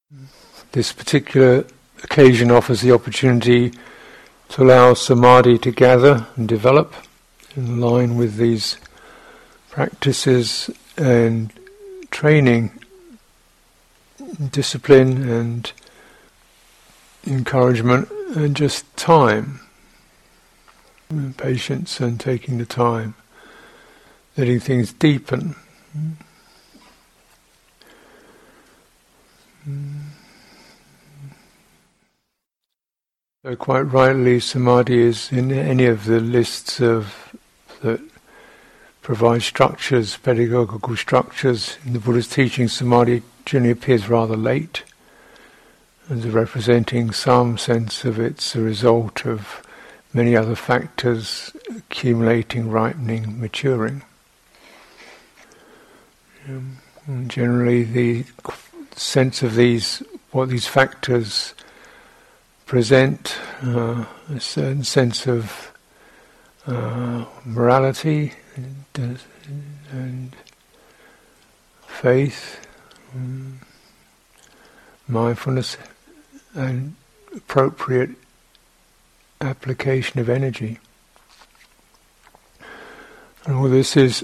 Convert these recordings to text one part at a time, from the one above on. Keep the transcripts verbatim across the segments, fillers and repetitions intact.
This particular occasion offers the opportunity to allow samadhi to gather and develop in line with these practices and training, discipline and encouragement, and just time, and patience and taking the time, letting things deepen. So quite rightly, samadhi is in any of the lists of that provide structures, pedagogical structures. In the Buddha's teaching, samadhi generally appears rather late, as representing some sense of it's a result of many other factors accumulating, ripening, maturing. Um, and generally, the sense of these, what these factors present, uh, a certain sense of uh, morality and, and faith, um, mindfulness, and appropriate application of energy. And all this is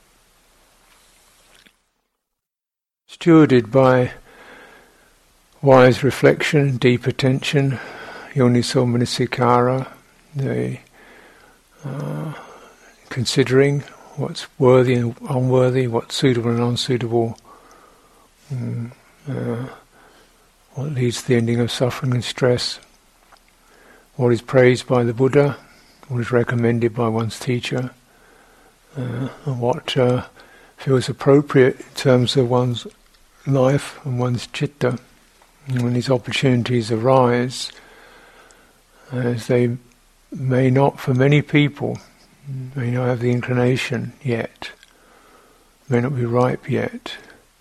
stewarded by wise reflection, deep attention, yoniso manasikara, the uh, considering what's worthy and unworthy, what's suitable and unsuitable, um, uh, what leads to the ending of suffering and stress, what is praised by the Buddha, what is recommended by one's teacher, uh, and what uh, feels appropriate in terms of one's life and one's citta. And when these opportunities arise, as they may not for many people, may not have the inclination yet, may not be ripe yet,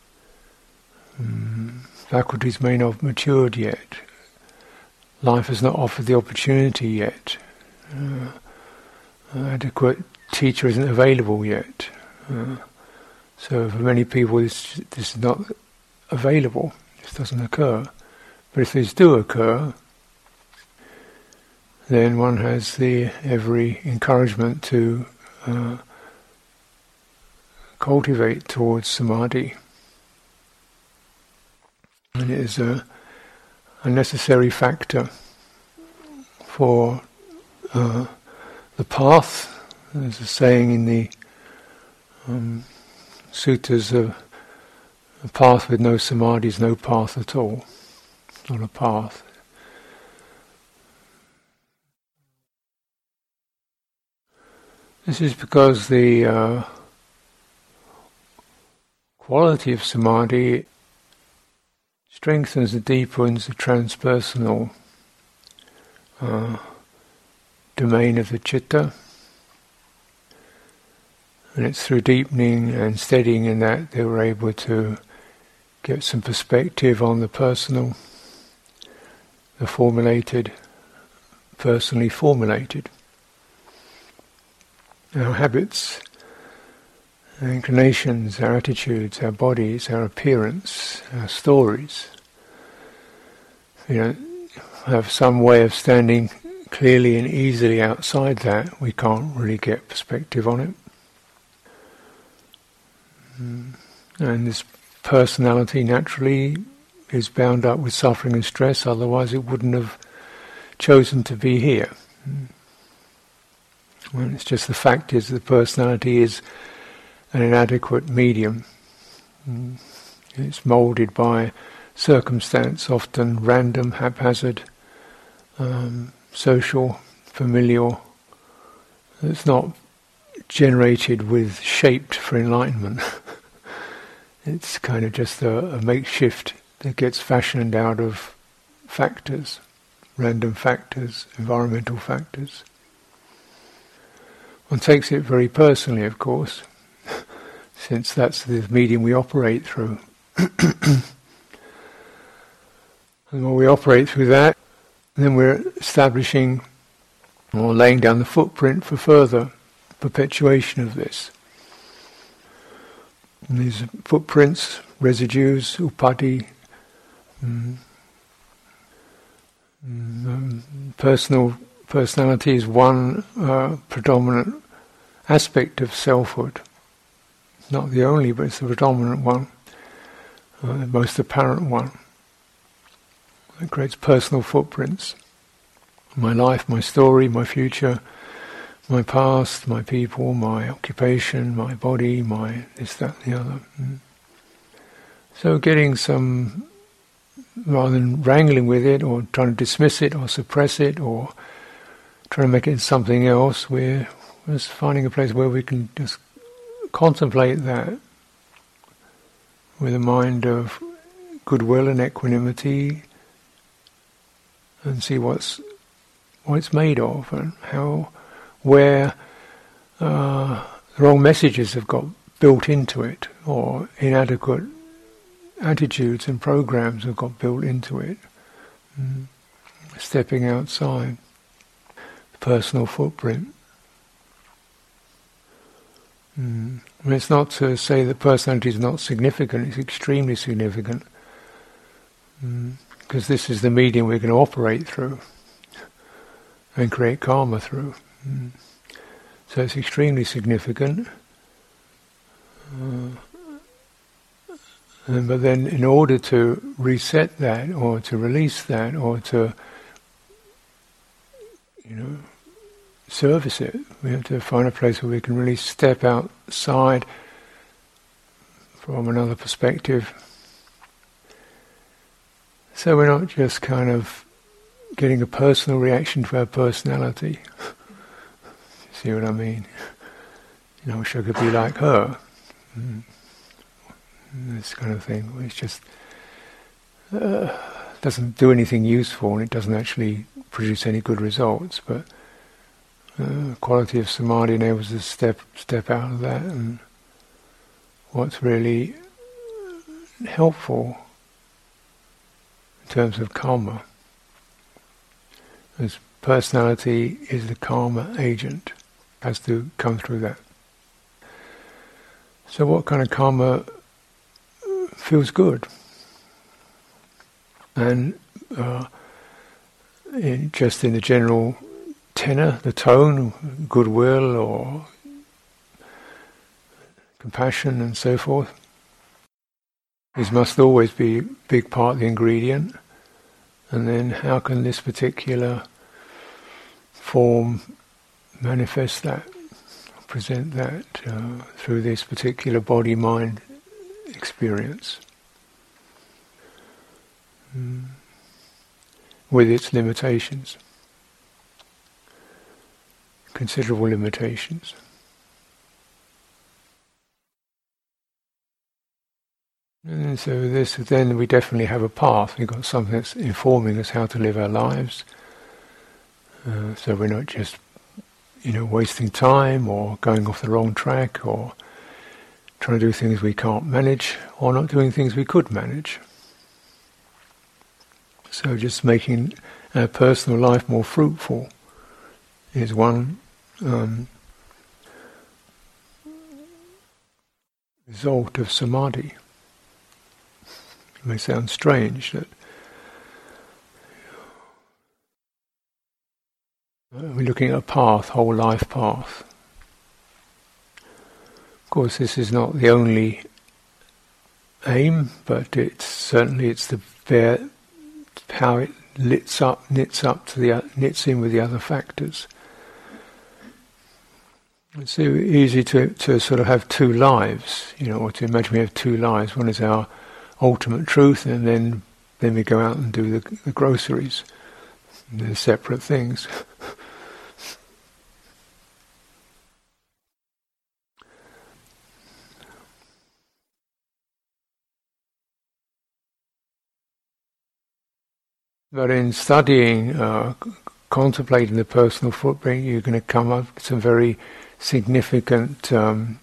um, faculties may not have matured yet, life has not offered the opportunity yet, uh, adequate teacher isn't available yet. Uh, so for many people this, this is not available. This doesn't occur. But if these do occur, then one has the every encouragement to uh, cultivate towards samadhi. And it is a, a necessary factor for uh, the path. There's a saying in the um, suttas of a path with no samadhi is no path at all. It's not a path. This is because the uh, quality of samadhi strengthens and deepens the transpersonal uh, domain of the citta. And it's through deepening and steadying in that they were able to get some perspective on the personal, the formulated, personally formulated. Our habits, our inclinations, our attitudes, our bodies, our appearance, our stories. We don't have some way of standing clearly and easily outside that. We can't really get perspective on it. And this personality naturally is bound up with suffering and stress, otherwise it wouldn't have chosen to be here. And it's just the fact is the personality is an inadequate medium. It's moulded by circumstance, often random, haphazard, um, social, familial. It's not generated with, shaped for enlightenment. It's kind of just a, a makeshift that gets fashioned out of factors, random factors, environmental factors. One takes it very personally, of course, since that's the medium we operate through. And when we operate through that, then we're establishing or laying down the footprint for further perpetuation of this. And these footprints, residues, upadhi, Mm. Mm. Um, personal personality is one uh, predominant aspect of selfhood. It's not the only, but it's the predominant one, uh, the most apparent one. It creates personal footprints. My life, my story, my future, my past, my people, my occupation, my body, my this, that, the other. Mm. So getting some, rather than wrangling with it or trying to dismiss it or suppress it or trying to make it something else, we're just finding a place where we can just contemplate that with a mind of goodwill and equanimity and see what's what it's made of and how, where uh, the wrong messages have got built into it or inadequate attitudes and programs have got built into it. Mm. Stepping outside, personal footprint. Mm. I mean, it's not to say that personality is not significant, it's extremely significant. Mm. Because this is the medium we're going to operate through and create karma through. Mm. So it's extremely significant. Uh, and, but then in order to reset that or to release that or to, you know, service it, we have to find a place where we can really step outside from another perspective. So we're not just kind of getting a personal reaction to our personality. See what I mean? You know, I wish I could be like her. Mm. This kind of thing. It's just uh, doesn't do anything useful, and it doesn't actually produce any good results. But uh, quality of samadhi enables us to step step out of that, and what's really helpful in terms of karma, as personality is the karma agent, has to come through that. So what kind of karma feels good? And uh, in, just in the general tenor, the tone, goodwill or compassion and so forth, this must always be a big part of the ingredient. And then how can this particular form manifest that, present that uh, through this particular body-mind experience, mm. with its limitations, considerable limitations. And so this, then we definitely have a path. We've got something that's informing us how to live our lives. Uh, so we're not just, you know, wasting time or going off the wrong track or trying to do things we can't manage or not doing things we could manage. So just making our personal life more fruitful is one um, result of samadhi. It may sound strange that we're looking at a path, whole life path. Of course, this is not the only aim, but it's certainly it's the bare, how it knits up, knits up to the knits in with the other factors. It's so easy to to sort of have two lives, you know, or to imagine we have two lives. One is our ultimate truth, and then then we go out and do the, the groceries. And they're separate things. But in studying, uh, c- contemplating the personal footprint, you're going to come up with some very significant um,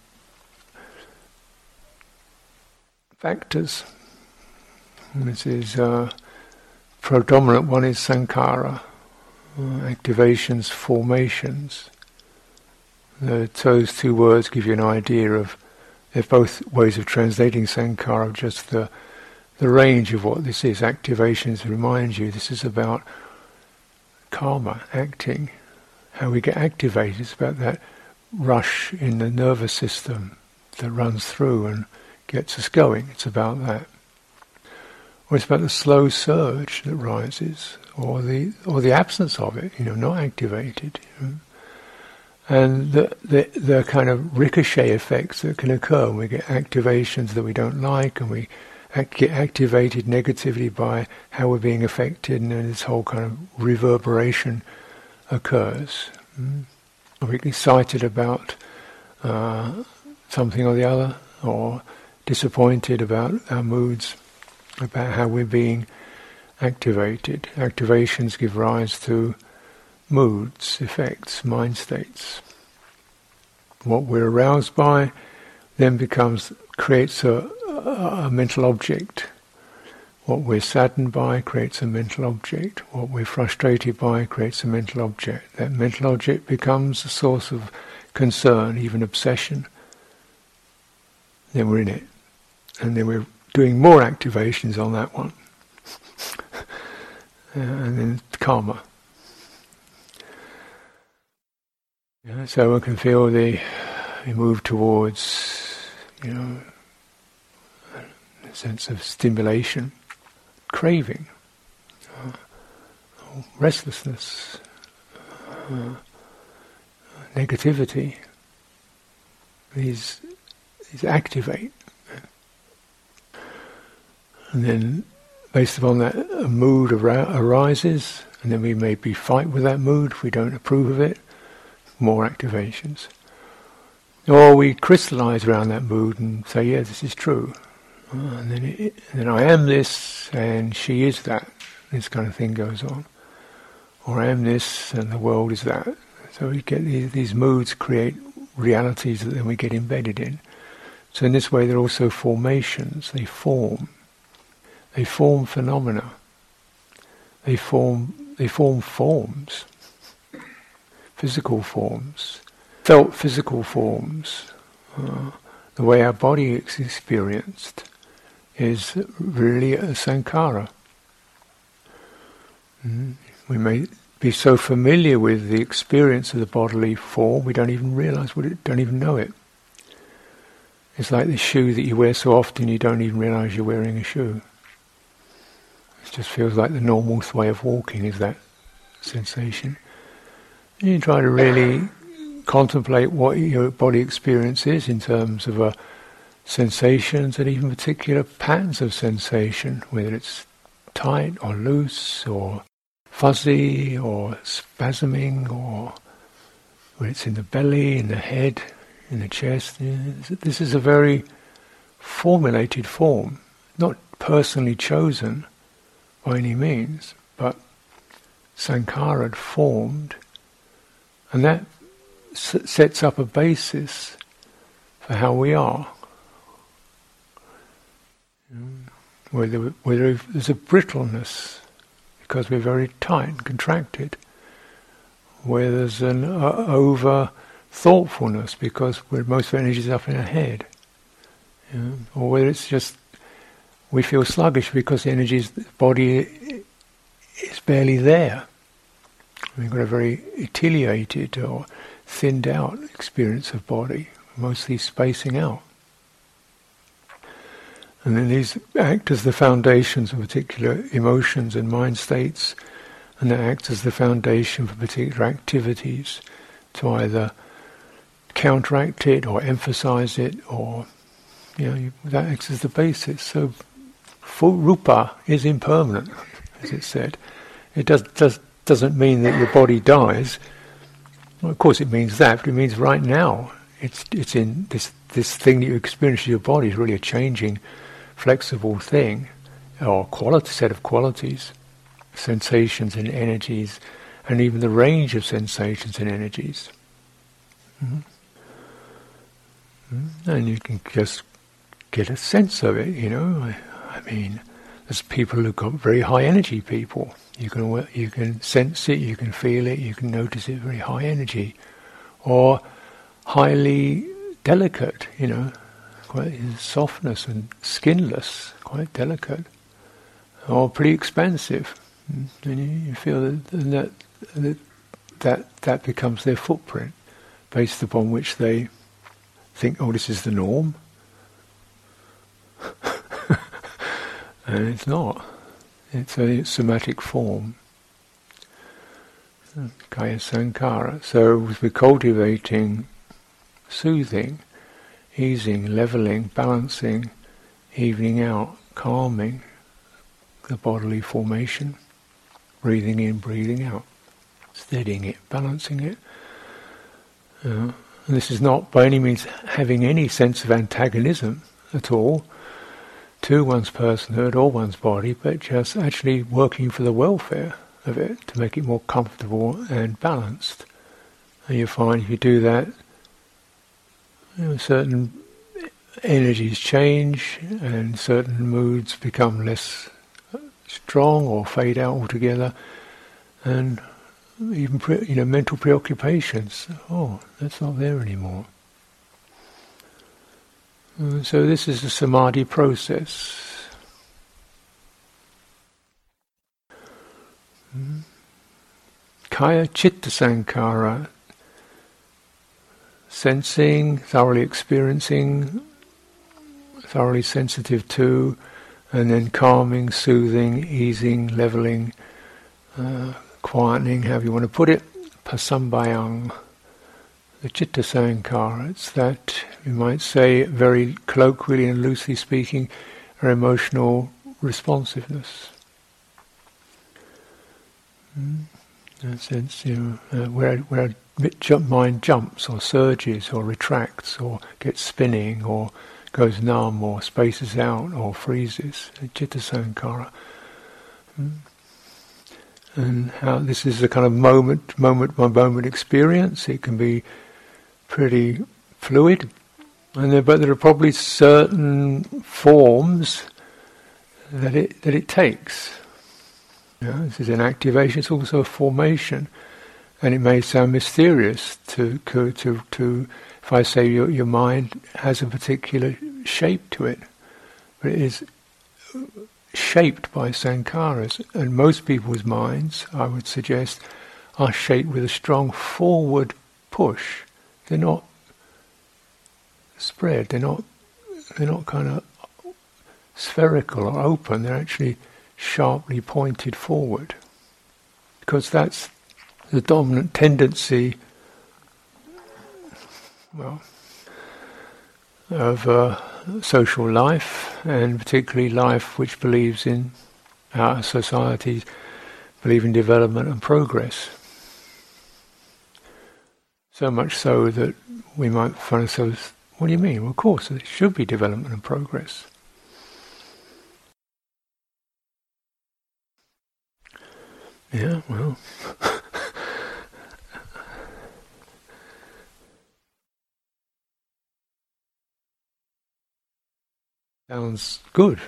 factors. This is uh, predominant one is sankhara, uh, activations, formations. The, those two words give you an idea of, they're both ways of translating sankhara, just the the range of what this is. Activations remind you this is about karma, acting, how we get activated. It's about that rush in the nervous system that runs through and gets us going. It's about that. Or it's about the slow surge that rises, or the or the absence of it, you know, not activated. You know? And the, the the kind of ricochet effects that can occur when we get activations that we don't like, and we act, get activated negatively by how we're being affected, and then this whole kind of reverberation occurs. Mm. Or we get excited about uh, something or the other, or disappointed about our moods, about how we're being activated. Activations give rise to moods, effects, mind states. What we're aroused by then becomes, creates a, a, a mental object. What we're saddened by creates a mental object. What we're frustrated by creates a mental object. That mental object becomes a source of concern, even obsession. Then we're in it. And then we're doing more activations on that one. uh, and then karma. Yeah, so one can feel the, we move towards, you know, a sense of stimulation, craving, uh, restlessness, uh, negativity. These, these activate. And then, based upon that, a mood ar- arises, and then we maybe fight with that mood if we don't approve of it. More activations. Or we crystallize around that mood and say, yeah, this is true. Uh, and then, it, and then I am this, and she is that. This kind of thing goes on. Or I am this, and the world is that. So we get these, these moods create realities that then we get embedded in. So in this way, they're also formations. They form. They form phenomena. They form. They form forms. Physical forms, felt physical forms. Uh, the way our body is experienced is really a sankhara. Mm. We may be so familiar with the experience of the bodily form, we don't even realize what it, don't even know it. It's like the shoe that you wear so often you don't even realize you're wearing a shoe. It just feels like the normal way of walking is that sensation. You try to really contemplate what your body experience is in terms of uh, sensations and even particular patterns of sensation, whether it's tight or loose or fuzzy or spasming, or whether it's in the belly, in the head, in the chest. This is a very formulated form, not personally chosen by any means, but sankhara formed. And that s- sets up a basis for how we are. Whether, whether there's a brittleness, because we're very tight and contracted. Where there's an uh, over thoughtfulness, because we're, most of our energy is up in our head. You know? Or whether it's just we feel sluggish because the energy, the body is barely there. We've got a very attenuated or thinned out experience of body, mostly spacing out. And then these act as the foundations of particular emotions and mind states, and they act as the foundation for particular activities to either counteract it or emphasize it, or, you know, that acts as the basis. So, full rupa is impermanent, as it said. It does, does doesn't mean that your body dies. Well, of course it means that, but it means right now it's it's in this this thing that you experience in your body is really a changing, flexible thing, or quality set of qualities, sensations and energies, and even the range of sensations and energies. Mm-hmm. Mm-hmm. And you can just get a sense of it, you know. I, I mean, there's people who've got very high energy people. You can you can sense it, you can feel it, you can notice it, very high energy, or highly delicate, you know, quite softness and skinless, quite delicate, or pretty expansive. And you, you feel that that, that that that becomes their footprint, based upon which they think, oh, this is the norm. And it's not. It's a somatic form. Kaya Sankhara. So we're cultivating soothing, easing, leveling, balancing, evening out, calming the bodily formation, breathing in, breathing out, steadying it, balancing it. Uh, and this is not by any means having any sense of antagonism at all to one's personhood or one's body, but just actually working for the welfare of it, to make it more comfortable and balanced. And you find if you do that, you know, certain energies change and certain moods become less strong or fade out altogether, and even pre- you know mental preoccupations, oh, that's not there anymore. Uh, so this is the samadhi process. Mm. Kaya citta sankhara, sensing, thoroughly experiencing, thoroughly sensitive to, and then calming, soothing, easing, leveling, uh, quietening, however you want to put it, pasambayang. The citta sankhara, it's that, we might say, very colloquially and loosely speaking, our emotional responsiveness. Mm. In a sense, you know, uh, where where mind jumps or surges or retracts or gets spinning or goes numb or spaces out or freezes, citta sankhara. Mm. And how this is a kind of moment, moment by moment experience. It can be pretty fluid, and there, but there are probably certain forms that it that it takes. You know, this is an activation. It's also a formation, and it may sound mysterious to to to, to if I say your your mind has a particular shape to it, but it is shaped by sankharas, and most people's minds, I would suggest, are shaped with a strong forward push. They're not spread. They're not. They're not kind of spherical or open. They're actually sharply pointed forward, because that's the dominant tendency. Well, of uh, social life, and particularly life which believes in our societies, believe in development and progress. So much so that we might find ourselves, what do you mean? Well, of course, there should be development and progress. Yeah, well. Sounds good.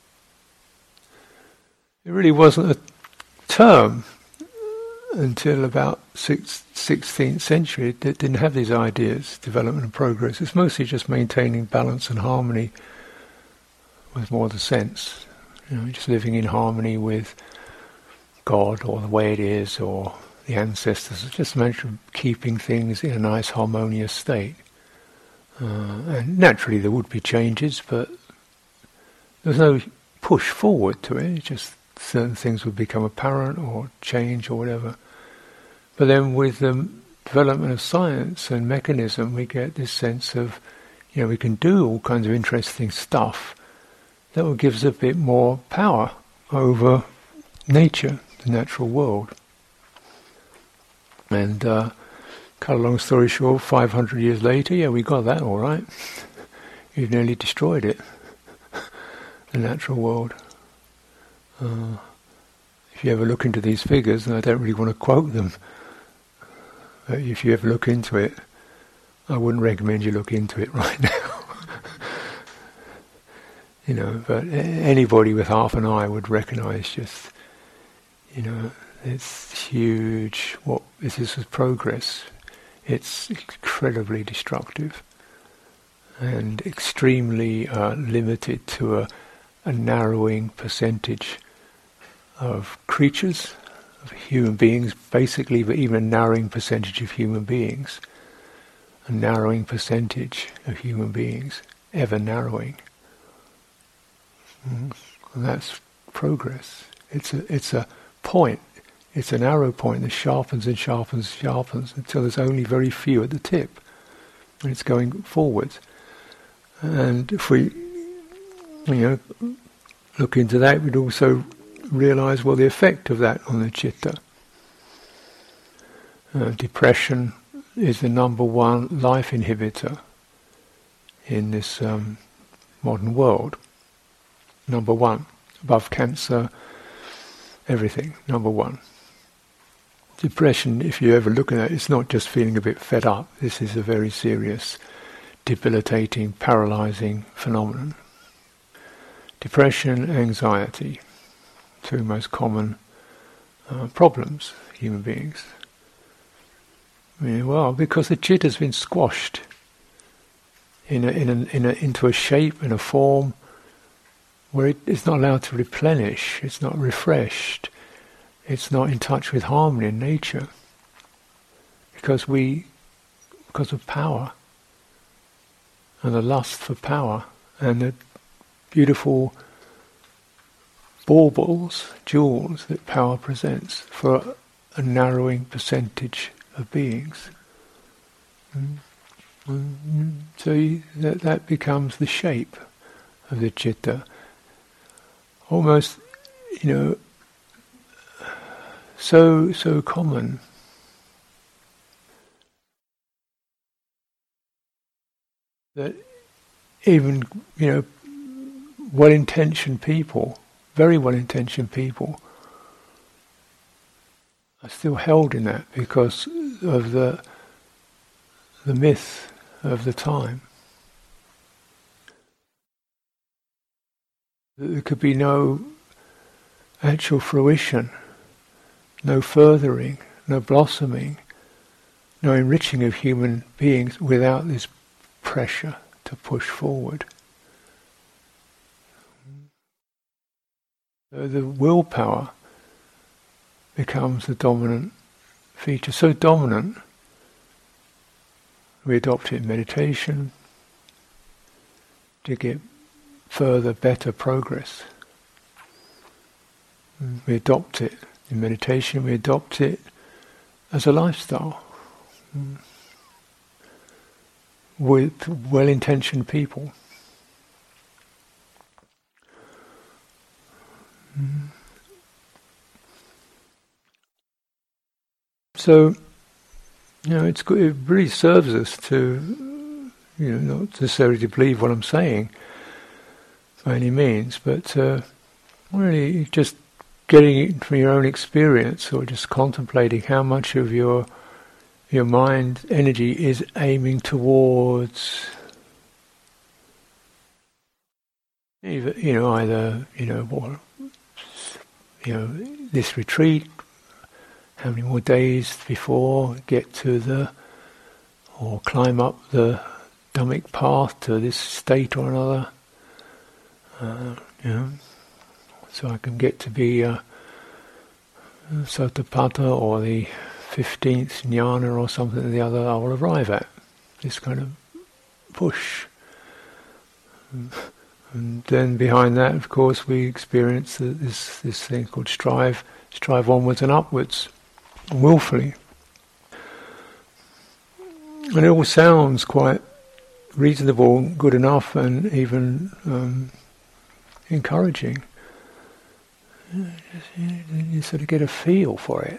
It really wasn't a term until about sixteenth century. It didn't have these ideas, development and progress. It's mostly just maintaining balance and harmony was more the sense. You know, just living in harmony with God or the way it is or the ancestors. It's just a matter of keeping things in a nice harmonious state. Uh, and naturally there would be changes, but there's no push forward to it. It's just certain things would become apparent or change or whatever. But then with the development of science and mechanism, we get this sense of, you know, we can do all kinds of interesting stuff that will give us a bit more power over nature, the natural world. And uh, cut a long story short, five hundred years later, yeah, we got that all right. You've nearly destroyed it, the natural world. Uh, if you ever look into these figures, and I don't really want to quote them, but if you ever look into it, I wouldn't recommend you look into it right now. You know, but anybody with half an eye would recognise just, you know, it's huge. What this is progress. It's incredibly destructive. and extremely uh, limited to a, a narrowing percentage of creatures, of human beings, basically, but even a narrowing percentage of human beings, a narrowing percentage of human beings, ever narrowing. Mm. And that's progress. It's a, it's a point, it's an arrow point that sharpens and sharpens and sharpens until there's only very few at the tip, and it's going forwards. And if we, you know, look into that, we'd also realize, well, the effect of that on the citta. Uh, depression is the number one life inhibitor in this um, modern world. Number one, above cancer, everything, number one. Depression, if you ever look at it, it's not just feeling a bit fed up. This is a very serious, debilitating, paralyzing phenomenon. Depression, anxiety, two most common uh, problems for human beings. I mean, well, because the citta has been squashed in a, in a, in a, into a shape and a form where it is not allowed to replenish, it's not refreshed, it's not in touch with harmony in nature, because we, because of power, and the lust for power, and the beautiful baubles, jewels that power presents for a narrowing percentage of beings. Mm. Mm. So you, that, that becomes the shape of the citta. Almost, you know, so so common. That even, you know, well-intentioned people, very well-intentioned people, are still held in that because of the the myth of the time. There could be no actual fruition, no furthering, no blossoming, no enriching of human beings without this pressure to push forward. So the willpower becomes the dominant feature, so dominant we adopt it in meditation to get further, better progress. We adopt it in meditation, we adopt it as a lifestyle with well-intentioned people. So, you know, it's good, it really serves us to, you know, not necessarily to believe what I'm saying by any means, but uh, really just getting it from your own experience, or just contemplating how much of your your mind energy is aiming towards, either, you know, either, you know, what, you know, this retreat, how many more days before get to the, or climb up the Dhammic path to this state or another, uh, you know, so I can get to be uh, Sotapatta or the fifteenth jnana or something or the other I will arrive at. This kind of push. And then behind that, of course, we experience this this thing called strive, strive onwards and upwards, willfully. And it all sounds quite reasonable, good enough, and even um, encouraging. You, you sort of get a feel for it.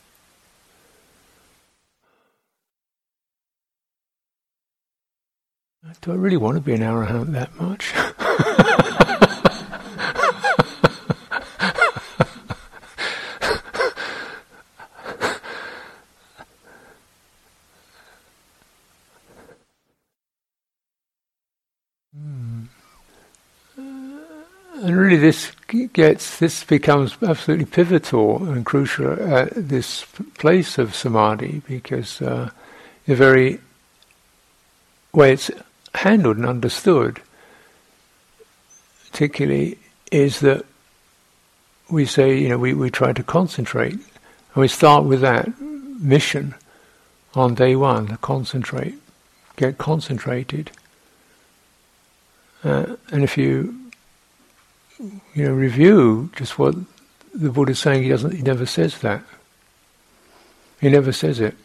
Do I really want to be an arahant that much? mm. And really, this gets this becomes absolutely pivotal and crucial at this place of samadhi, because uh, the very way it's handled and understood, particularly, is that we say, you know, we, we try to concentrate, and we start with that mission on day one, to concentrate, get concentrated. Uh, and if you, you know, review just what the Buddha's saying, he doesn't, he never says that. He never says it.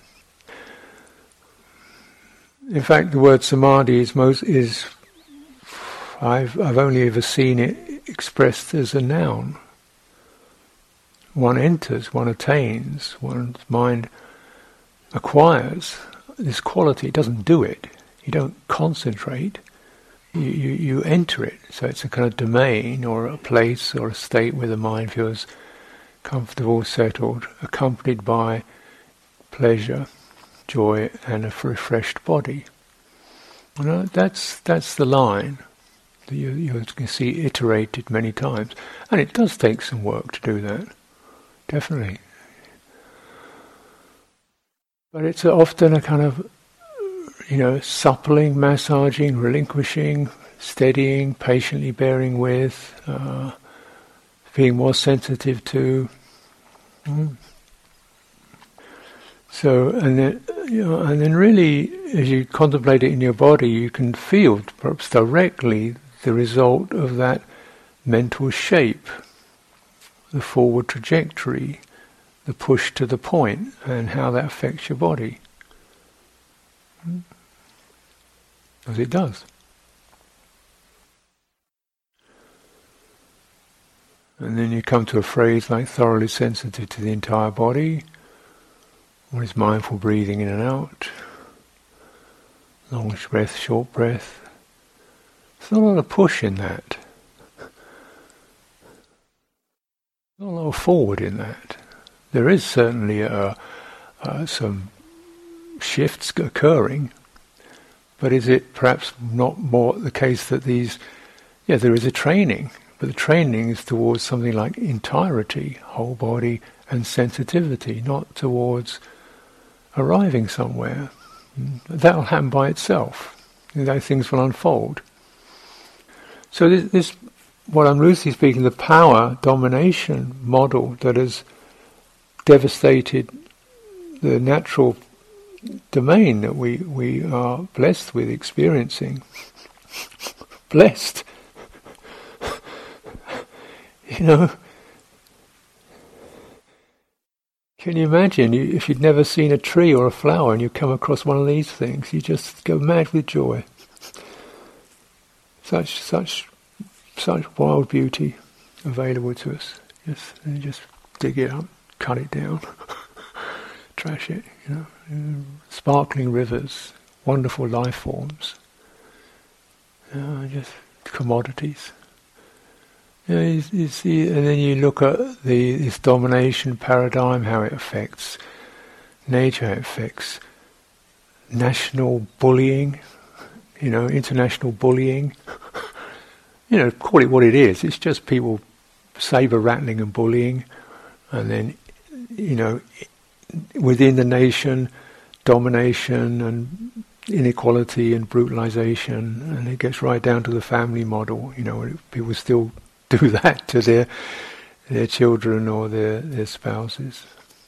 In fact, the word samadhi is most is. I've I've only ever seen it expressed as a noun. One enters, one attains, one's mind acquires this quality. It doesn't do it. You don't concentrate. You, you you enter it. So it's a kind of domain or a place or a state where the mind feels comfortable, settled, accompanied by pleasure, joy, and a refreshed body. You know, that's that's the line that you you can see iterated many times, and it does take some work to do that, definitely. But it's often a kind of, you know, suppling, massaging, relinquishing, steadying, patiently bearing with, uh, being more sensitive to. Mm. So, and then, you know, and then really, as you contemplate it in your body, you can feel perhaps directly the result of that mental shape, the forward trajectory, the push to the point, and how that affects your body. As it does. And then you come to a phrase like thoroughly sensitive to the entire body. What is mindful breathing in and out? Long breath, short breath. There's not a lot of push in that. Not a lot of forward in that. There is certainly a, uh, some shifts occurring, but is it perhaps not more the case that these, yeah, there is a training, but the training is towards something like entirety, whole body, and sensitivity, not towards arriving somewhere. That'll happen by itself. Those things will unfold. So this, this, what I'm loosely speaking, the power domination model that has devastated the natural domain that we, we are blessed with experiencing. Blessed. You know, can you imagine you, if you'd never seen a tree or a flower and you come across one of these things, you just go mad with joy. Such such such wild beauty available to us. Just and just dig it up, cut it down, trash it. You know, sparkling rivers, wonderful life forms. You know, just commodities. You know, you, you see, and then you look at the this domination paradigm, how it affects nature, how it affects national bullying, you know, international bullying. You know, call it what it is. It's just people saber rattling and bullying, and then, you know, within the nation, domination and inequality and brutalization, and it gets right down to the family model. You know, people still do that to their their children or their their spouses.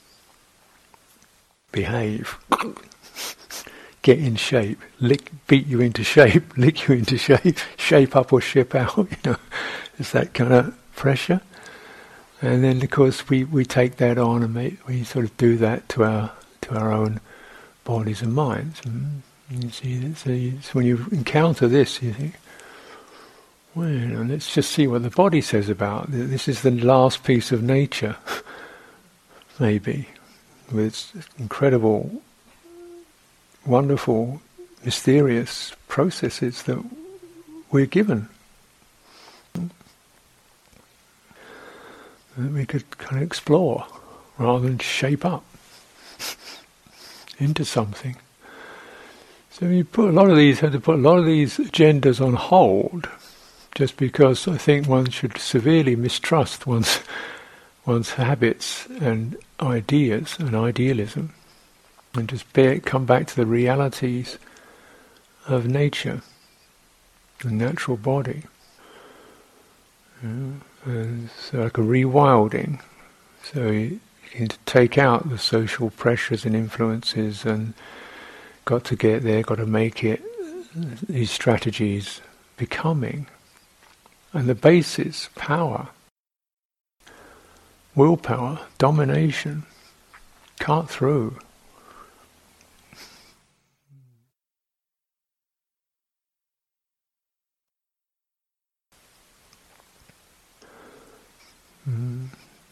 Behave. Get in shape, lick, beat you into shape, lick you into shape, shape up or ship out, you know, it's that kind of pressure. And then of course we, we take that on and make, we sort of do that to our to our own bodies and minds. And you see that, so, you, so when you encounter this, you think, well, you know, let's just see what the body says about it. This is the last piece of nature, maybe, with its incredible, wonderful, mysterious processes that we're given. That we could kind of explore rather than shape up into something. So you put a lot of these have to put a lot of these agendas on hold, just because I think one should severely mistrust one's one's habits and ideas and idealism. And just bear, come back to the realities of nature. the natural body. You know, and it's like a rewilding. So you, you can take out the social pressures and influences and got to get there, got to make it, these strategies becoming. And the basis, power, willpower, domination, cut through. Mm.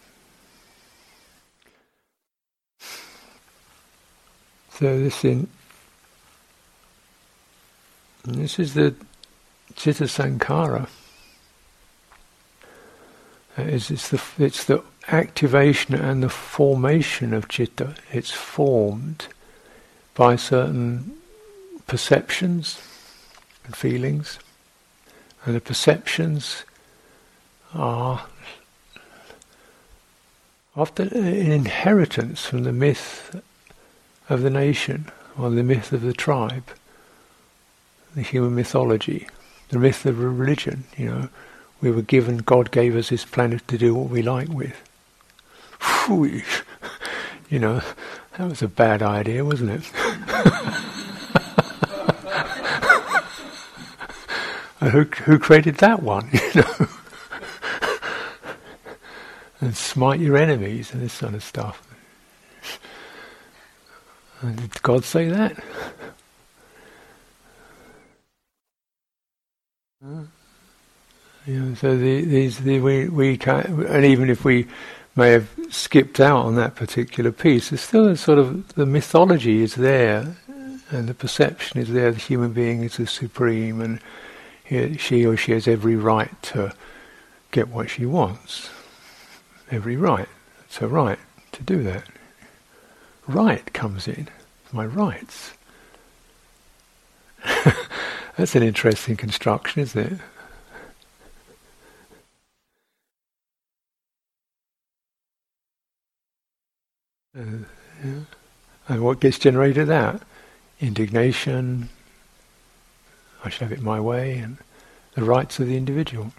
So this in this is the Citta Sankhara. It's, it's the it's the activation and the formation of citta. It's formed by certain perceptions and feelings, and the perceptions are often an inheritance from the myth of the nation, or the myth of the tribe, the human mythology, the myth of a religion. You know, we were given, God gave us this planet to do what we like with. Phew, you know, that was a bad idea, wasn't it? And who, who created that one? You know, and smite your enemies and this sort of stuff. And did God say that? Uh, you know, so the, these the, we we can't, and even if we may have skipped out on that particular piece, there's still a sort of, the mythology is there, and the perception is there. The human being is the supreme, and he, she or she has every right to get what she wants. Every right. It's her right to do that. Right comes in. My rights. That's an interesting construction, isn't it? Uh, yeah. And what gets generated out? Indignation. I should have it my way, and the rights of the individual.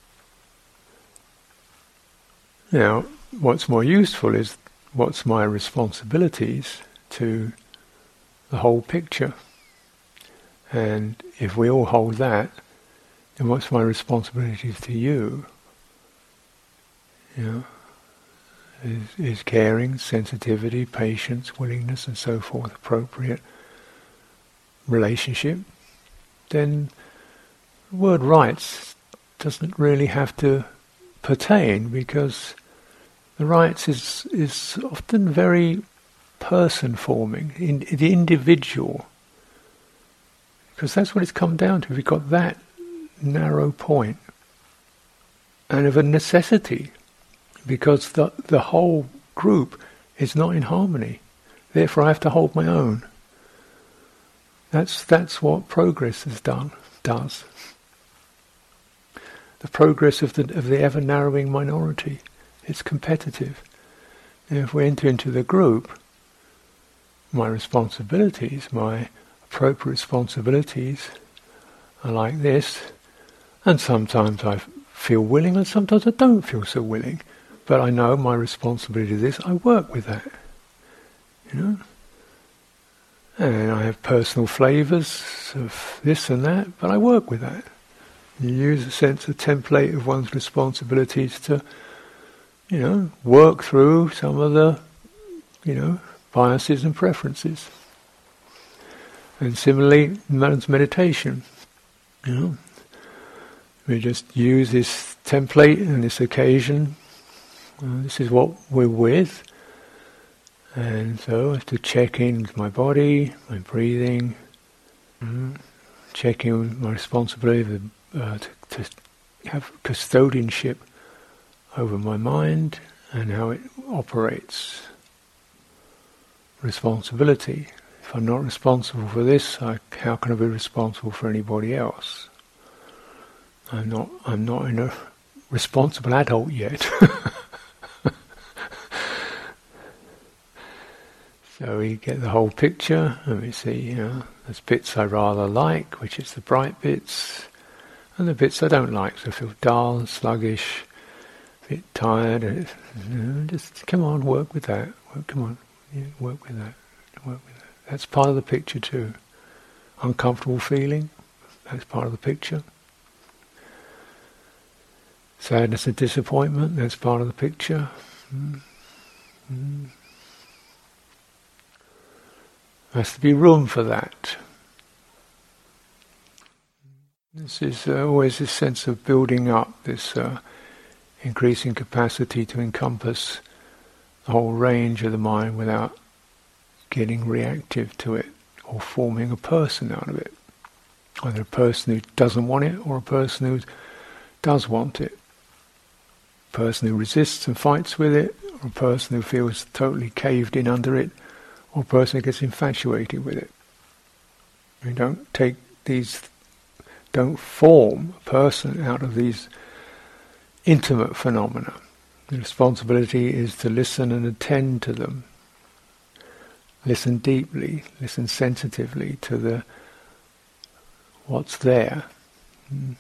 Now, what's more useful is what's my responsibilities to the whole picture. And if we all hold that, then what's my responsibilities to you? You know, is, is caring, sensitivity, patience, willingness, and so forth appropriate relationship? Then the word rights doesn't really have to pertain, because the rights is is often very person forming, in, the individual, because that's what it's come down to. We've got that narrow point, and of a necessity, because the the whole group is not in harmony. Therefore, I have to hold my own. That's that's what progress has done does. The progress of the of the ever narrowing minority. It's competitive. And if we enter into the group, my responsibilities, my appropriate responsibilities are like this, and sometimes I feel willing and sometimes I don't feel so willing, but I know my responsibility is this, I work with that, you know, and I have personal flavours of this and that, but I work with that. You use a sense of template of one's responsibilities to, you know, work through some of the, you know, biases and preferences. And similarly, man's meditation, you know, we just use this template and this occasion. Uh, this is what we're with, and so I have to check in with my body, my breathing, mm, check in with my responsibility of, uh, to, to have custodianship over my mind and how it operates. Responsibility. If I'm not responsible for this, I, how can I be responsible for anybody else? I'm not. I'm not in a responsible adult yet. So we get the whole picture, and we see, you know, there's bits I rather like, which is the bright bits, And the bits I don't like, so I feel dull, sluggish, a bit tired. You know, just come on, work with that. Work, come on, yeah, work with that. Work with that. That's part of the picture too. Uncomfortable feeling, that's part of the picture. Sadness and disappointment, that's part of the picture. Mm. Mm. There has to be room for that. This is uh, always this sense of building up, this uh, increasing capacity to encompass the whole range of the mind without getting reactive to it or forming a person out of it. Either a person who doesn't want it or a person who does want it. A person who resists and fights with it, or a person who feels totally caved in under it, or a person who gets infatuated with it. We don't take these, don't form a person out of these intimate phenomena. The responsibility is to listen and attend to them. Listen deeply, listen sensitively to the what's there. Mm.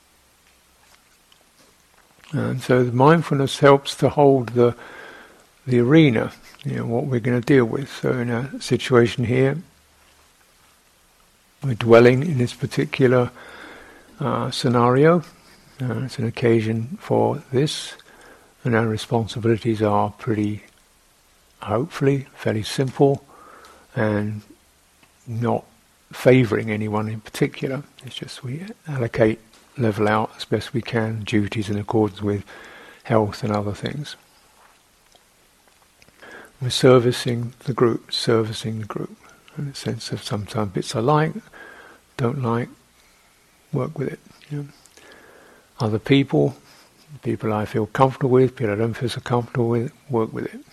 And so the mindfulness helps to hold the the arena, you know, what we're going to deal with. So in a situation here, we're dwelling in this particular uh, scenario. Uh, it's an occasion for this, and our responsibilities are pretty, hopefully, fairly simple, and not favouring anyone in particular. It's just we allocate, level out as best we can duties in accordance with health and other things. We're servicing the group, servicing the group, in the sense of sometimes bits I like, don't like, work with it. You know. Other people, people I feel comfortable with, people I don't feel so comfortable with, work with it.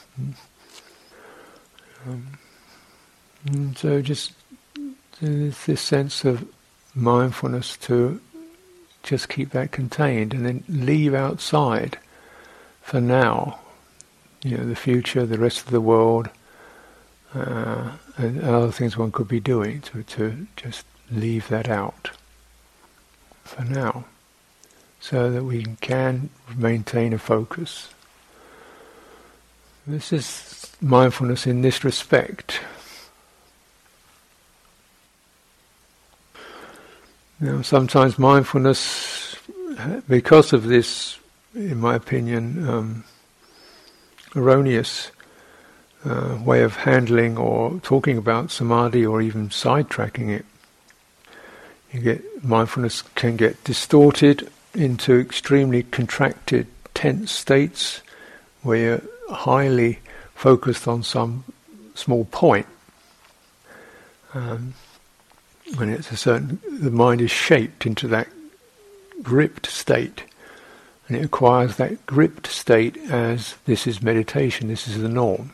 Um, and so just there's this sense of mindfulness to just keep that contained and then leave outside for now, you know, the future, the rest of the world, uh, and other things one could be doing, to, to just leave that out for now, so that we can maintain a focus. This is mindfulness in this respect. Now, sometimes mindfulness, because of this, in my opinion, um, erroneous uh, way of handling or talking about samadhi, or even sidetracking it, you get mindfulness can get distorted into extremely contracted, tense states where you're highly focused on some small point. Um, and it's a certain, the mind is shaped into that gripped state, and it acquires that gripped state as this is meditation, this is the norm.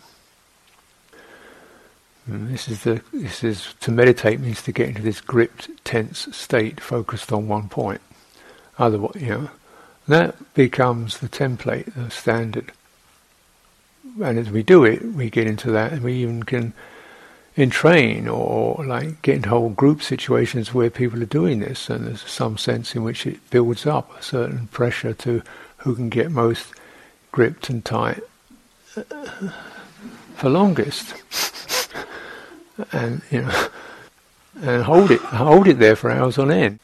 And this is the this is to meditate means to get into this gripped, tense state, focused on one point. Otherwise, you know, that becomes the template, the standard. And as we do it, we get into that, and we even can entrain or like get into whole group situations where people are doing this, and there's some sense in which it builds up a certain pressure to who can get most gripped and tight for longest, and you know, and hold it, hold it there for hours on end.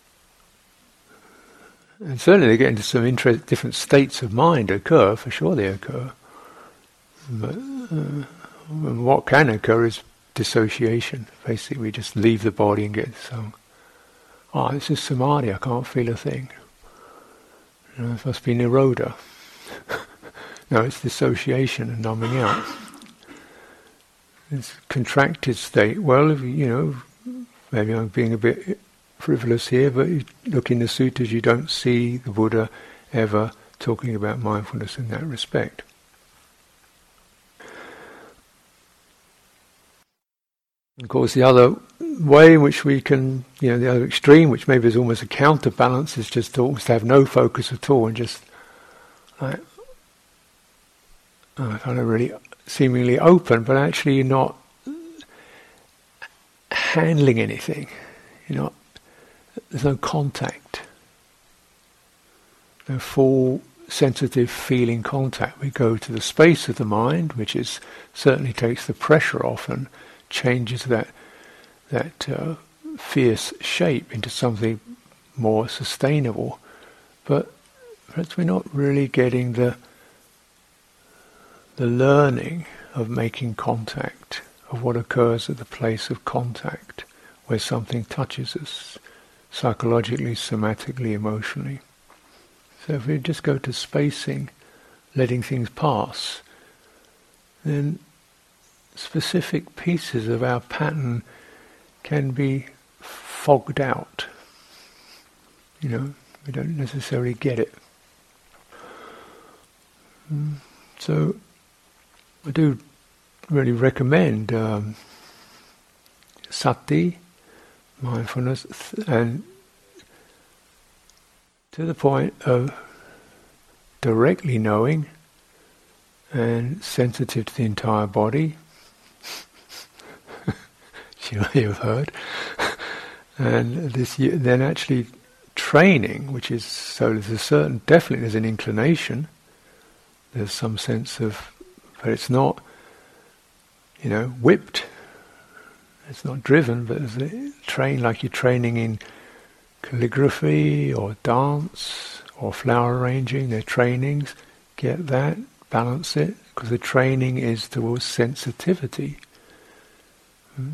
And certainly they get into some interest, different states of mind occur, for sure they occur. But uh, what can occur is dissociation. Basically, we just leave the body and get some. Ah, oh, this is samadhi. I can't feel a thing. You know, it must be nirodha. No, it's dissociation and numbing out. It's contracted state. Well, if, you know, maybe I'm being a bit frivolous here, but you look in the sutras, you don't see the Buddha ever talking about mindfulness in that respect. Of course, the other way in which we can, you know, the other extreme, which maybe is almost a counterbalance, is just to almost have no focus at all and just like, uh, kind of really seemingly open, but actually you're not handling anything. You're not, there's no contact. a full sensitive feeling contact. We go to the space of the mind, which is certainly takes the pressure off and changes that that uh, fierce shape into something more sustainable. But perhaps we're not really getting the the learning of making contact, of what occurs at the place of contact, where something touches us, psychologically, somatically, emotionally. So if we just go to spacing, letting things pass, then specific pieces of our pattern can be fogged out. You know, we don't necessarily get it. So I do really recommend um, sati, mindfulness, and to the point of directly knowing and sensitive to the entire body. You have heard. And this, then actually training, which is, so there's a certain, definitely there's an inclination, there's some sense of, but it's not, you know, whipped. It's not driven, but it's a train, like you're training in calligraphy or dance or flower arranging. They're trainings. Get that, balance it, because the training is towards sensitivity. Hmm.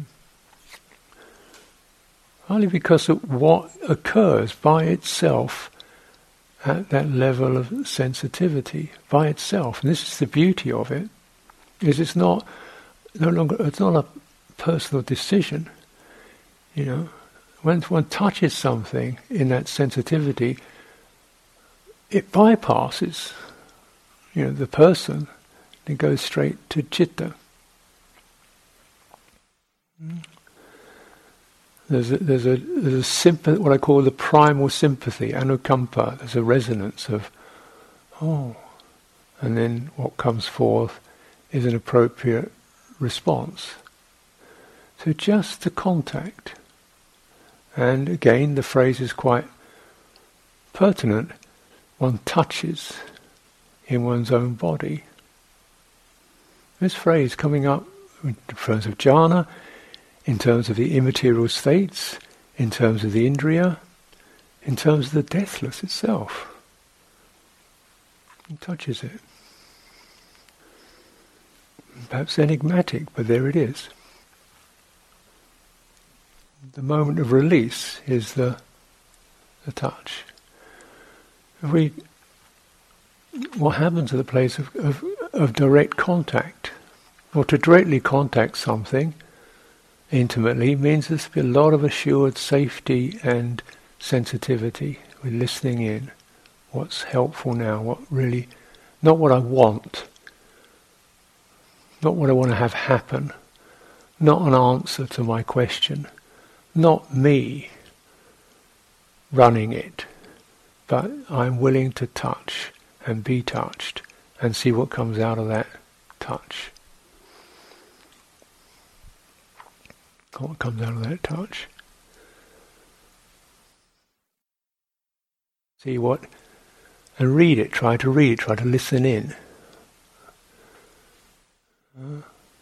Only because of what occurs by itself at that level of sensitivity, by itself. And this is the beauty of it, is it's not no longer, it's not a personal decision. You know, when one touches something in that sensitivity, it bypasses, you know, the person. It goes straight to citta. There's a, there's a, there's a sympathy, what I call the primal sympathy, anukampa. There's a resonance of, oh, and then what comes forth is an appropriate response. So just the contact. And again, the phrase is quite pertinent. One touches in one's own body. This phrase coming up in terms of jhana, in terms of the immaterial states, in terms of the indriya, in terms of the deathless itself. It touches it. Perhaps enigmatic, but there it is. The moment of release is the, the touch. If we, what happens at the place of, of, of direct contact, or to directly contact something intimately, means there's a lot of assured safety and sensitivity. We're listening in. What's helpful now? What really, not what I want, not what I want to have happen, not an answer to my question, not me running it, but I'm willing to touch and be touched and see what comes out of that touch. What comes out of that touch. See what, and read it, try to read it, try to listen in. Uh,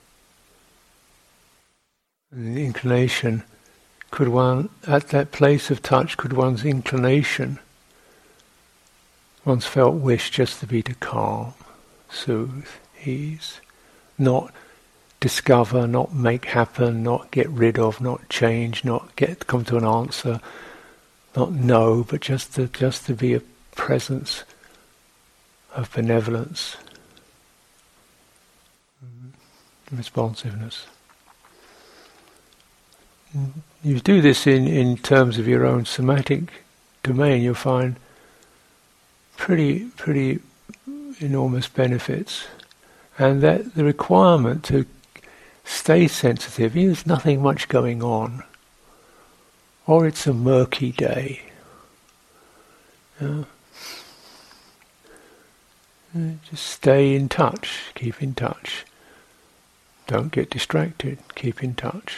and the inclination, could one, at that place of touch, could one's inclination, one's felt wish just to be to calm, soothe, ease, not discover, not make happen, not get rid of, not change, not get come to an answer, not know, but just to just to be a presence of benevolence, responsiveness. You do this in, in terms of your own somatic domain, you'll find pretty pretty enormous benefits, and that the requirement to stay sensitive, there's nothing much going on, or it's a murky day. Yeah. Just stay in touch, keep in touch. Don't get distracted, keep in touch.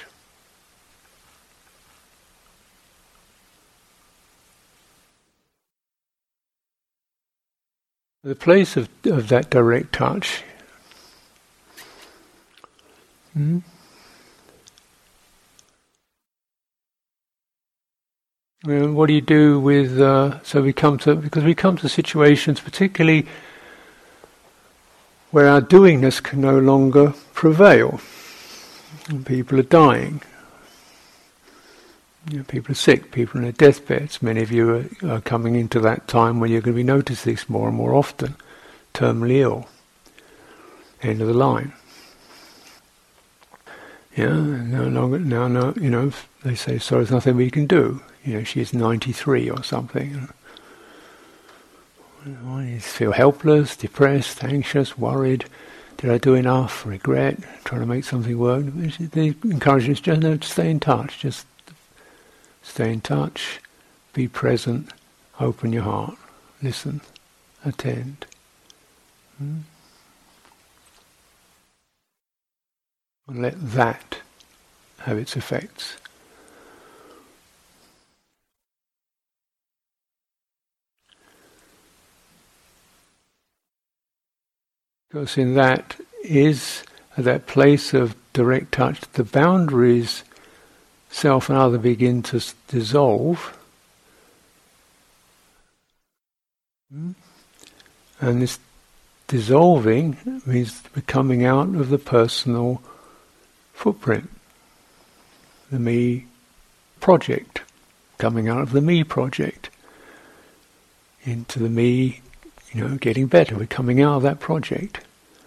The place of, of that direct touch. Hmm? Well, what do you do with? Uh, so we come to because we come to situations, particularly where our doingness can no longer prevail. And people are dying. You know, people are sick. People are on their deathbeds. Many of you are, are coming into that time when you're going to be noticing this more and more often. Terminally ill. End of the line. Yeah, no longer now. No, you know, they say, "So there's nothing we can do." You know, she's ninety-three or something. You know, you feel helpless, depressed, anxious, worried. Did I do enough? Regret, trying to make something work. They encourage us just no, to stay in touch. Just stay in touch, be present, open your heart, listen, attend. Hmm? And let that have its effects. Because in that is, at that place of direct touch, the boundaries, self and other, begin to s- dissolve. Mm. And this dissolving means we're coming out of the personal footprint, the me project, coming out of the me project into the me, you know, getting better. We're coming out of that project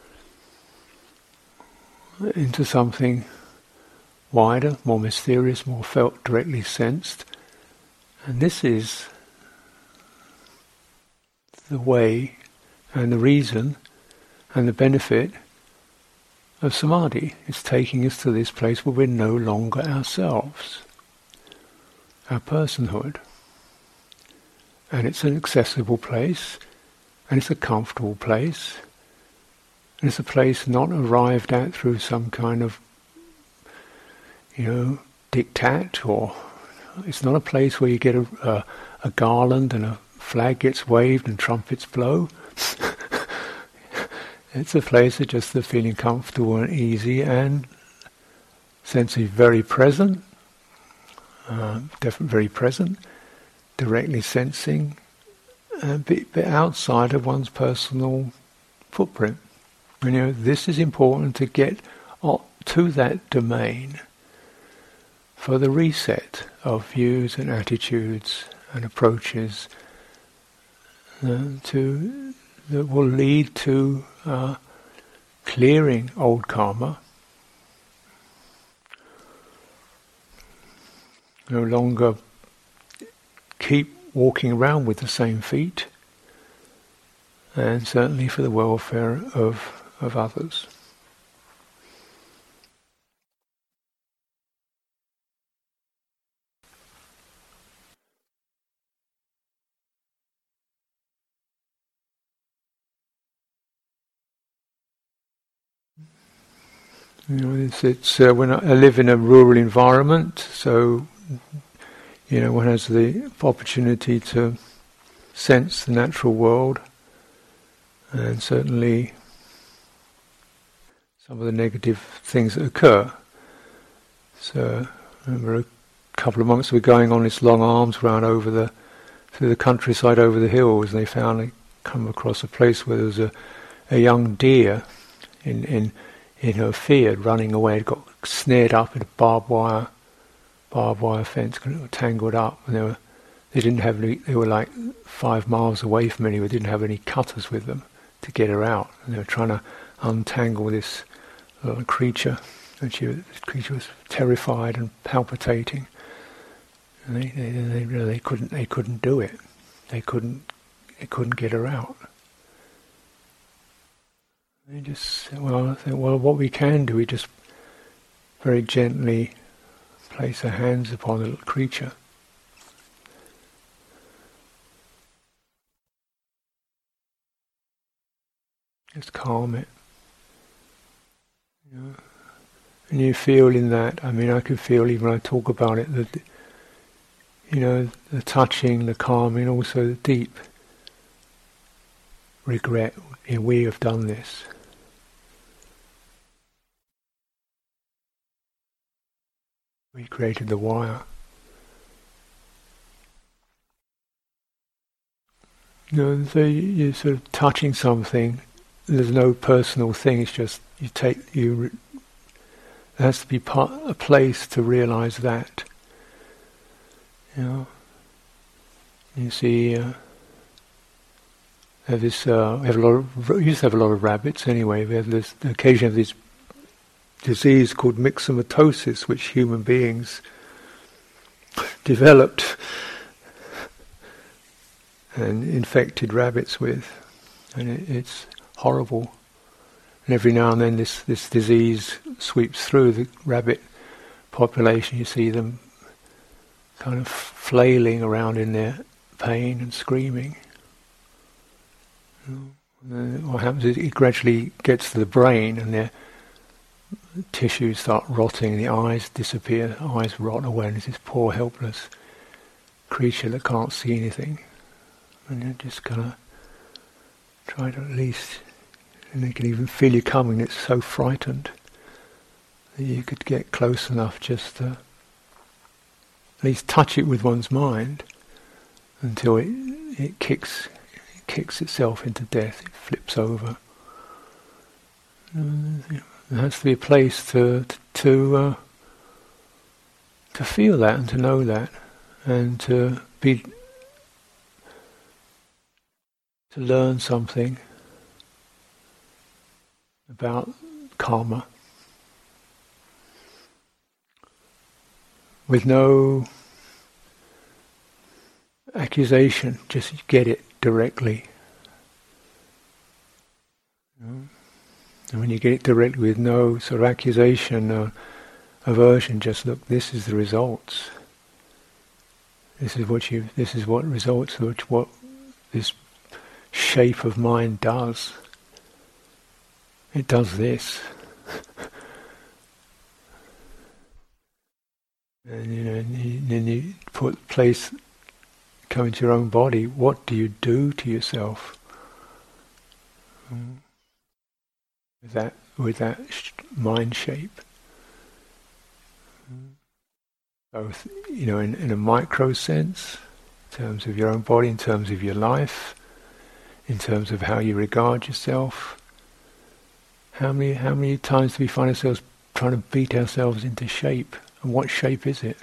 into something wider, more mysterious, more felt, directly sensed. And this is the way and the reason and the benefit of samadhi. It's taking us to this place where we're no longer ourselves, our personhood. And it's an accessible place, and it's a comfortable place, and it's a place not arrived at through some kind of, you know, diktat, or it's not a place where you get a, a, a garland and a flag gets waved and trumpets blow. It's a place of just the feeling comfortable and easy and sensibly very present, uh, definitely very present, directly sensing, and a bit, bit outside of one's personal footprint. And, you know, this is important to get to that domain for the reset of views and attitudes and approaches uh, to that will lead to uh, clearing old karma, no longer keep walking around with the same feet, and certainly for the welfare of of others. You know, it's, it's uh, when I, I live in a rural environment, so you know one has the opportunity to sense the natural world, and certainly some of the negative things that occur. So I remember a couple of months we were going on this long arms round over the through the countryside over the hills, and they found they come across a place where there was a, a young deer in in in her field running away. It got snared up in a barbed wire barbed wire fence, tangled up, and they were they didn't have any, they were like five miles away from anywhere, didn't have any cutters with them to get her out, and they were trying to untangle this little creature, and she, this creature was terrified and palpitating, and they they, they, they couldn't they couldn't do it, they couldn't they couldn't get her out. They just said, well, I think, well, what we can do, we just very gently place our hands upon the little creature. Just calm it. You know? And you feel in that, I mean, I can feel even when I talk about it, that, you know, the touching, the calming, also the deep regret, you know, we have done this. We created the wire. You know, so you're sort of touching something. There's no personal thing. It's just you take you. Re- there has to be part, a place to realize that. You know, you see, uh, have this. Uh, we have a lot of. We used to have a lot of rabbits anyway. We have this the occasion of this disease called myxomatosis, which human beings developed and infected rabbits with, and it, it's horrible. And every now and then this, this disease sweeps through the rabbit population. You see them kind of flailing around in their pain and screaming. And then what happens is it gradually gets to the brain, and their tissues start rotting, the eyes disappear, the eyes rot away, and it's this poor helpless creature that can't see anything. And you're just gonna try to at least, and they can even feel you coming. It's so frightened that you could get close enough just to at least touch it with one's mind until it it kicks it kicks itself into death. It flips over. There has to be a place to to uh, to feel that and to know that, and to be. To learn something about karma with no accusation, just get it directly. And when you get it directly with no sort of accusation or aversion, just look, this is the results. This is what you. This is what results. Which what this shape of mind does. It does this. And you know, and you, then you put place, come into your own body. What do you do to yourself with that with that sh- mind shape? Both, you know, in, in a micro sense, in terms of your own body, in terms of your life, in terms of how you regard yourself. How many how many times do we find ourselves trying to beat ourselves into shape? And what shape is it?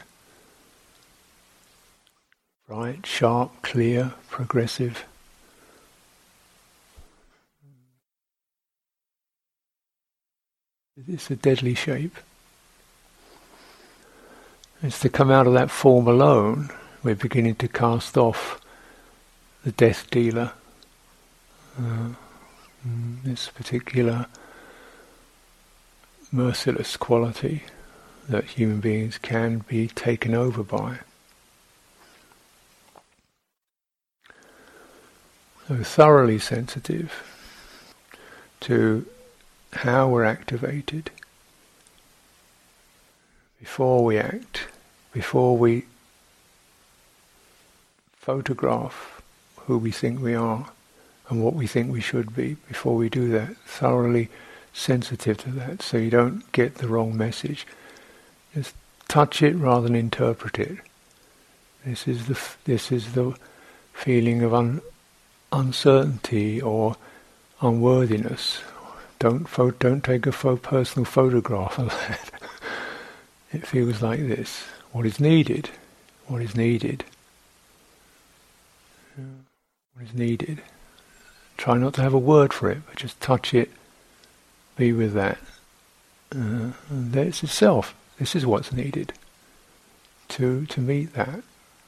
Bright, sharp, clear, progressive. It's a deadly shape. It's to come out of that form alone, we're beginning to cast off the death dealer. Uh, this particular merciless quality that human beings can be taken over by. So thoroughly sensitive to how we're activated before we act, before we photograph who we think we are and what we think we should be. Before we do that, thoroughly sensitive to that, so you don't get the wrong message. Just touch it rather than interpret it. This is the f- this is the feeling of un- uncertainty or unworthiness. Don't pho- don't take a pho- personal photograph of that. It feels like this. What is needed? What is needed? What is needed? Try not to have a word for it, but just touch it. Be with that. Uh, and that's itself. This is what's needed to to meet that.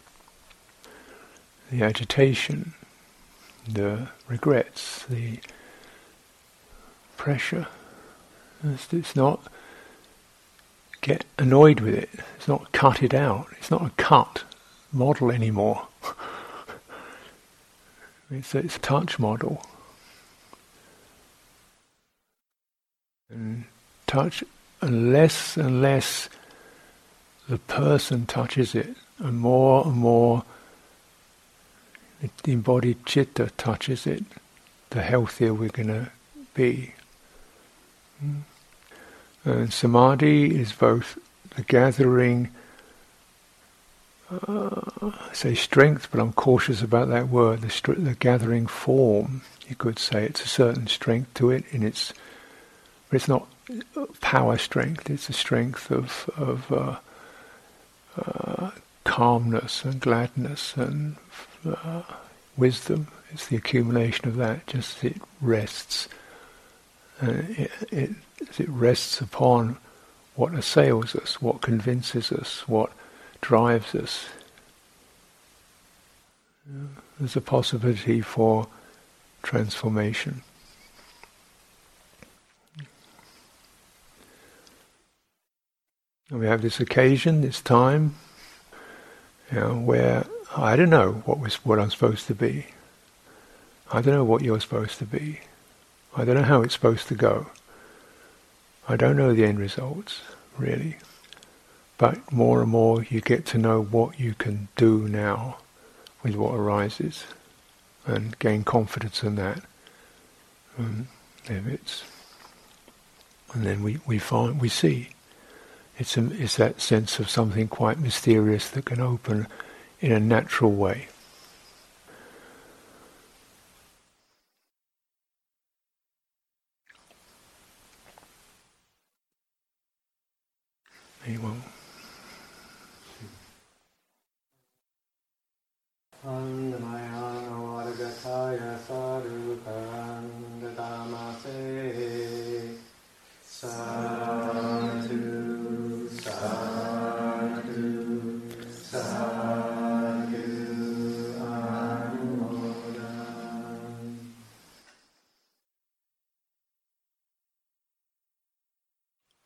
The agitation, the regrets, the pressure. It's, it's not get annoyed with it. It's not cut it out. It's not a cut model anymore. It's a, it's a touch model. And touch, and less and less the person touches it, and more and more the embodied citta touches it, the healthier we're going to be. And samadhi is both the gathering, uh, I say strength, but I'm cautious about that word, the, str- the gathering form. You could say it's a certain strength to it, in its, but it's not power strength. It's a strength of of uh, uh, calmness and gladness and uh, wisdom. It's the accumulation of that. Just as it rests, uh, it, it, as it rests upon what assails us, what convinces us, what drives us. There's a possibility for transformation. And we have this occasion, this time, you know, where I don't know what was what I'm supposed to be. I don't know what you're supposed to be. I don't know how it's supposed to go. I don't know the end results, really. But more and more you get to know what you can do now with what arises, and gain confidence in that. Um, if it's, and then we, we find we see it's a, it's that sense of something quite mysterious that can open in a natural way. Anyone?